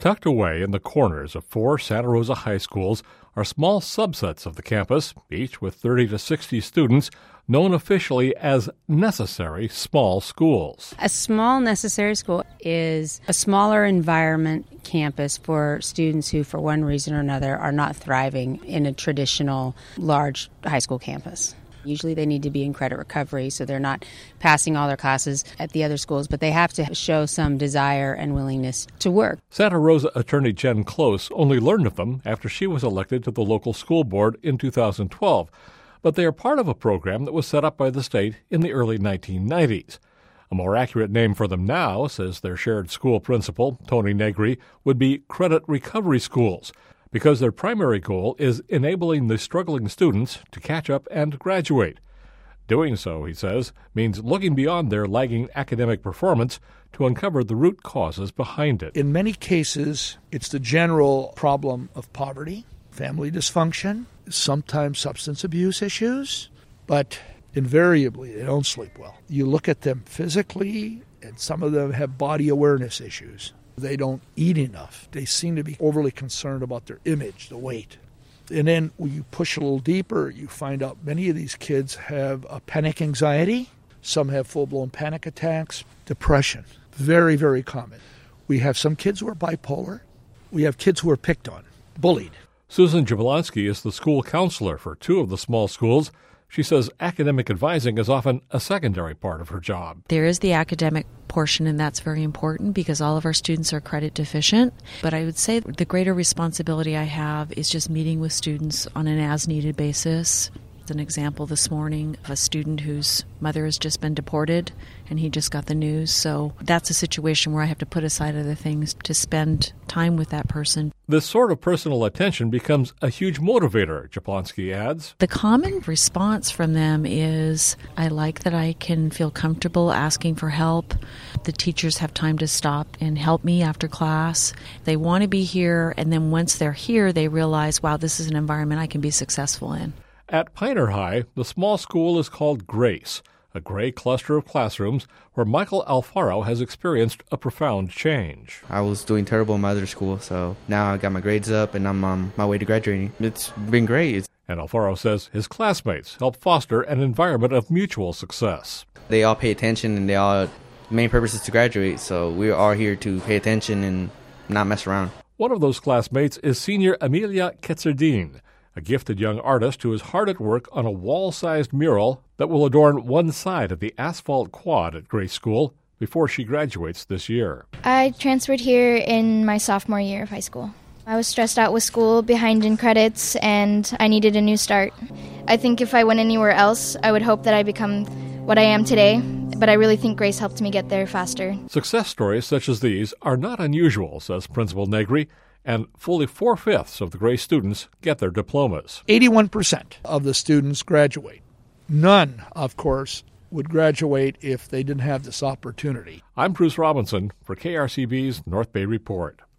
Tucked away in the corners of 4 Santa Rosa high schools are small subsets of the campus, each with 30 to 60 students, known officially as necessary small schools. A small necessary school is a smaller environment campus for students who, for one reason or another, are not thriving in a traditional large high school campus. Usually they need to be in credit recovery, so they're not passing all their classes at the other schools, but they have to show some desire and willingness to work. Santa Rosa attorney Jen Close only learned of them after she was elected to the local school board in 2012, but they are part of a program that was set up by the state in the early 1990s. A more accurate name for them now, says their shared school principal, Tony Negri, would be credit recovery schools, because their primary goal is enabling the struggling students to catch up and graduate. Doing so, he says, means looking beyond their lagging academic performance to uncover the root causes behind it. In many cases, it's the general problem of poverty, family dysfunction, sometimes substance abuse issues, but invariably they don't sleep well. You look at them physically, and some of them have body awareness issues. They don't eat enough. They seem to be overly concerned about their image, the weight. And then when you push a little deeper, you find out many of these kids have a panic anxiety. Some have full-blown panic attacks, depression. Very, very common. We have some kids who are bipolar. We have kids who are picked on, bullied. Susan Jablonski is the school counselor for 2 of the small schools. She says academic advising is often a secondary part of her job. There is the academic portion, and that's very important because all of our students are credit deficient. But I would say the greater responsibility I have is just meeting with students on an as-needed basis. An example this morning of a student whose mother has just been deported, and he just got the news. So that's a situation where I have to put aside other things to spend time with that person. This sort of personal attention becomes a huge motivator, Jablonski adds. The common response from them is, I like that I can feel comfortable asking for help. The teachers have time to stop and help me after class. They want to be here, and then once they're here, they realize, wow, this is an environment I can be successful in. At Piner High, the small school is called Grace, a gray cluster of classrooms where Michael Alfaro has experienced a profound change. I was doing terrible in my other school, so now I got my grades up and I'm on my way to graduating. It's been great. And Alfaro says his classmates help foster an environment of mutual success. They all pay attention, and the main purpose is to graduate, so we are here to pay attention and not mess around. One of those classmates is senior Amelia Ketzerdine, a gifted young artist who is hard at work on a wall-sized mural that will adorn one side of the asphalt quad at Grace School before she graduates this year. I transferred here in my sophomore year of high school. I was stressed out with school, behind in credits, and I needed a new start. I think if I went anywhere else, I would hope that I become what I am today, but I really think Grace helped me get there faster. Success stories such as these are not unusual, says Principal Negri, and fully 4/5 of the Grace students get their diplomas. 81% of the students graduate. None, of course, would graduate if they didn't have this opportunity. I'm Bruce Robinson for KRCB's North Bay Report.